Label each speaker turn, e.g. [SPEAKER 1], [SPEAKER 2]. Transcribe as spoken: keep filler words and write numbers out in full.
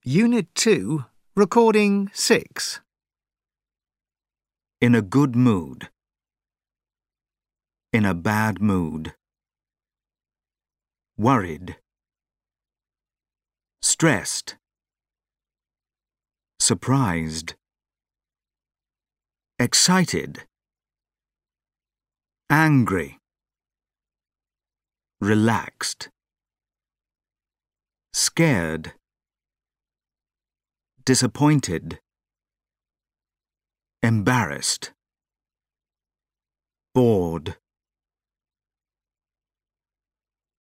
[SPEAKER 1] Unit two, Recording six.
[SPEAKER 2] In a good mood. In a bad mood. Worried. Stressed. Surprised. Excited. Angry. Relaxed. Scared. Disappointed. Embarrassed. Bored.